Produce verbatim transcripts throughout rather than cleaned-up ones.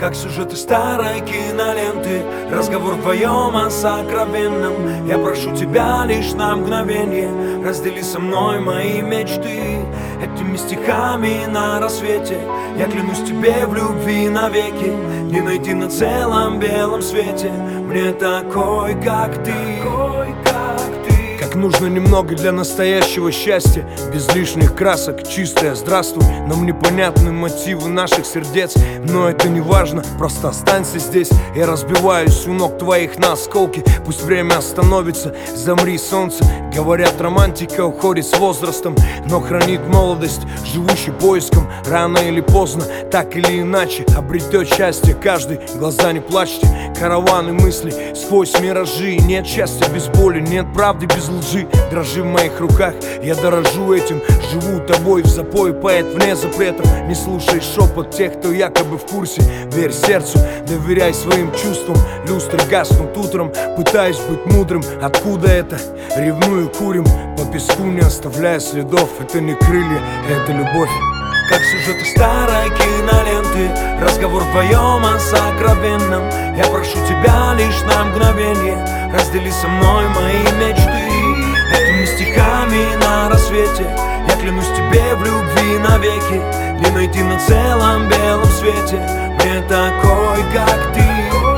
как сюжеты старой киноленты. Разговор вдвоем о сокровенном. Я прошу тебя лишь на мгновение, раздели со мной мои мечты. Этими стихами на рассвете я клянусь тебе в любви навеки. Не найти на целом белом свете мне такой, как ты. Как нужно немного для настоящего счастья, без лишних красок, чистое здравствуй. Нам непонятны мотивы наших сердец, но это не важно, просто останься здесь. Я разбиваюсь у ног твоих на осколки. Пусть время остановится, замри, солнце. Говорят, романтика уходит с возрастом, но хранит молодость, живущий поиском. Рано или поздно, так или иначе, обретет счастье каждый. Глаза не плачьте, караваны мыслей сквозь миражи. Нет счастья без боли, нет правды без лжи. Дрожи в моих руках, я дорожу этим. Живу тобой в запое, поэт вне запретов. Не слушай шепот тех, кто якобы в курсе. Верь сердцу, доверяй своим чувствам. Люстры гаснут утром, пытаюсь быть мудрым. Откуда это? Ревную, курим по песку, не оставляя следов. Это не крылья, это любовь. Как сюжеты старой киноленты, разговор вдвоем о сокровенном. Я прошу тебя лишь на мгновение, раздели со мной мои мечты. Этими стихами на рассвете я клянусь тебе в любви навеки. Не найти на целом белом свете мне такой, как ты.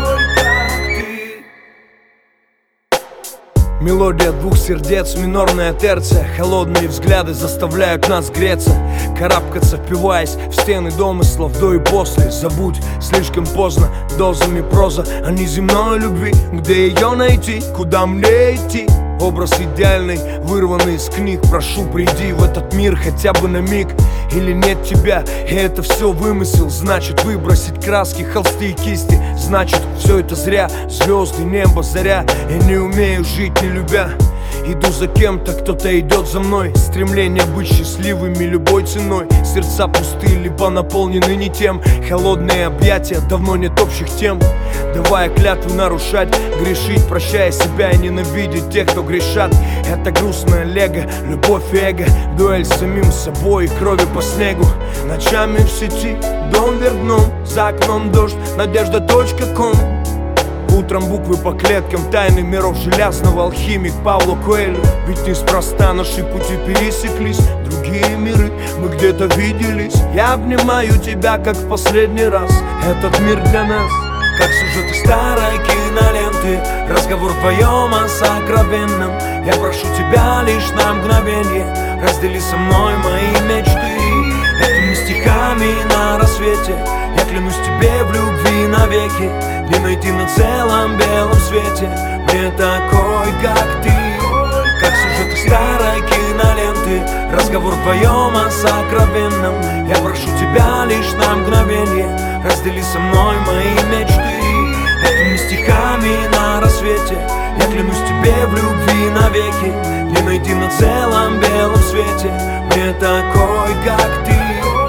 Мелодия двух сердец, минорная терция. Холодные взгляды заставляют нас греться, карабкаться, впиваясь в стены домыслов до и после. Забудь, слишком поздно, дозами проза о неземной любви. Где ее найти, куда мне идти? Образ идеальный, вырванный из книг. Прошу, приди в этот мир хотя бы на миг. Или нет тебя, и это все вымысел. Значит, выбросить краски, холсты и кисти. Значит, все это зря. Звезды, небо, заря. Я не умею жить, не любя. Иду за кем-то, кто-то идет за мной. Стремление быть счастливыми любой ценой. Сердца пустые, либо наполнены не тем. Холодные объятия, давно нет общих тем. Давая клятвы нарушать, грешить, прощая себя и ненавидеть тех, кто грешат. Это грустное лего, любовь и эго. Дуэль с самим собой и крови по снегу. Ночами в сети, дом вверх дном. За окном дождь, надежда точка ком. Утром буквы по клеткам, тайны миров железного. Алхимик Пауло Коэльо. Ведь неспроста наши пути пересеклись. Другие миры, мы где-то виделись. Я обнимаю тебя, как в последний раз. Этот мир для нас, как сюжеты старой киноленты. Разговор вдвоем о сокровенном. Я прошу тебя лишь на мгновение, раздели со мной мои мечты. Этими стихами на рассвете я клянусь тебе в любви навеки. Не найти на целом белом свете мне такой, как ты. Как сюжеты старой киноленты. Разговор вдвоем о сокровенном. Я прошу тебя лишь на мгновение, раздели со мной мои мечты. Этими стихами на рассвете я клянусь тебе в любви навеки. Не найти на целом белом свете мне такой, как ты.